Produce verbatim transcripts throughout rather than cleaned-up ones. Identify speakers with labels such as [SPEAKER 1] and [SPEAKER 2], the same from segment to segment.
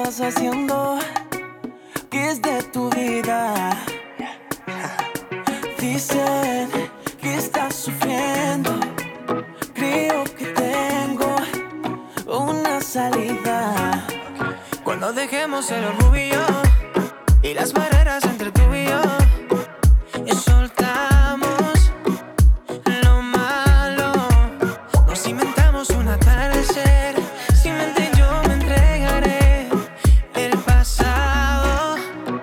[SPEAKER 1] estás haciendo? ¿Qué es de tu vida? Dicen que estás sufriendo. Creo que tengo una salida.
[SPEAKER 2] Cuando dejemos el orgullo y las barreras entre tú y yo, y soltamos lo malo, nos inventamos un atardecer. Sin mentir yo me entregaré. El pasado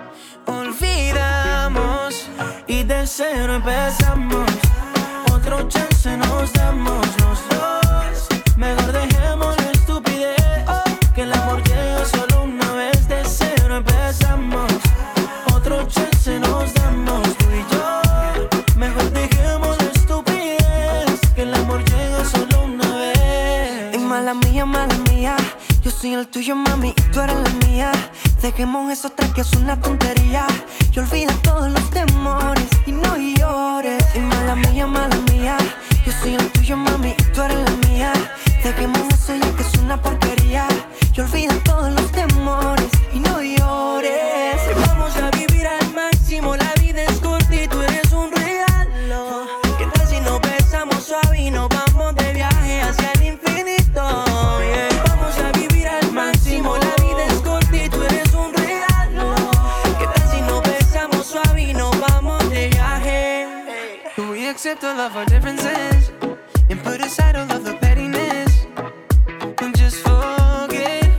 [SPEAKER 2] olvidamos
[SPEAKER 1] y de cero empezamos. Otro chance nos damos los dos. Mejor dejemos la estupidez, que el amor llega solo una vez. De cero empezamos. Otro chance nos damos tú y yo. Mejor dejemos la estupidez, que el amor llega solo una vez.
[SPEAKER 3] Y mala mía, mala mía, yo soy el tuyo, mami, y tú eres la mía. Dejemos esos tres que es una tontería. Y olvida todos los temores y no llores. Y mala mía, mala mía, yo soy el tuyo, mami, y tú eres la mía. Dejemos eso ya que es una porquería. Y olvida todos los temores y no llores.
[SPEAKER 1] Vamos a vivir al máximo, la vida es corta y tú eres un regalo. ¿Qué tal si nos besamos suave y nos vamos de viaje hacia el infinito? Yeah. Vamos a vivir al máximo, la vida es corta y tú eres un regalo. ¿Qué tal si nos besamos suave y nos vamos de viaje?
[SPEAKER 2] Can we accept all of our differences and put aside all of the pettiness and just forget,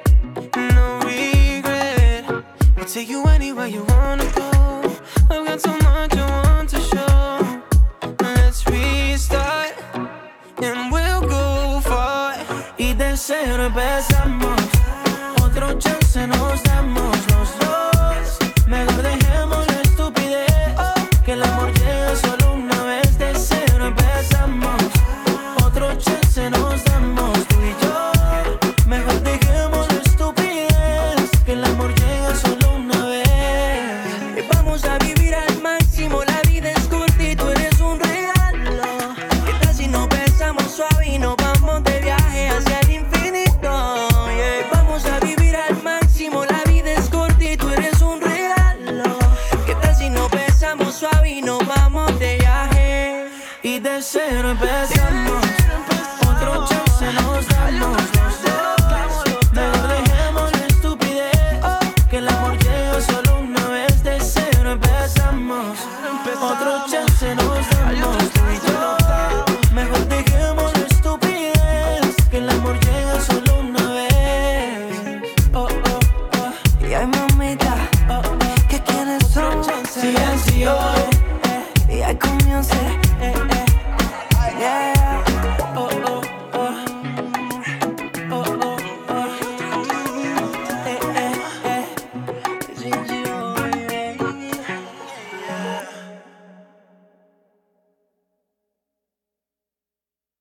[SPEAKER 2] no regret. I'll take you anywhere you wanna go. I've got so much I want to show. Let's restart and we'll go far.
[SPEAKER 1] Y de cero empezamos. Otro chance nos damos los dos. Mejor dejemos la estupidez, que el amor llega solo una vez. De cero empezamos. Otro chance nos damos tú y yo. Mejor dejemos la estupidez, que el amor llega solo una vez. Y vamos a vivir al máximo, la vida es corta y tú eres un regalo. ¿Qué tal si nos besamos suave y nos vamos de viaje hacia el infinito? Yeah. Vamos a vivir al máximo, la vida es corta y tú eres un regalo. ¿Qué tal si nos besamos suave y nos vamos de viaje? Y de cero empezamos. Otro chance nos damos los dos. Mejor dejemos la estupidez, que el amor llega solo una vez. De cero empezamos. Otro chance nos damos tú y yo. Mejor dejemos la estupidez, que el amor llega solo una vez. Oh, oh, oh.
[SPEAKER 3] Y ay, mamita,
[SPEAKER 1] Oh, oh.
[SPEAKER 3] ¿que quiénes son?
[SPEAKER 1] C N C O.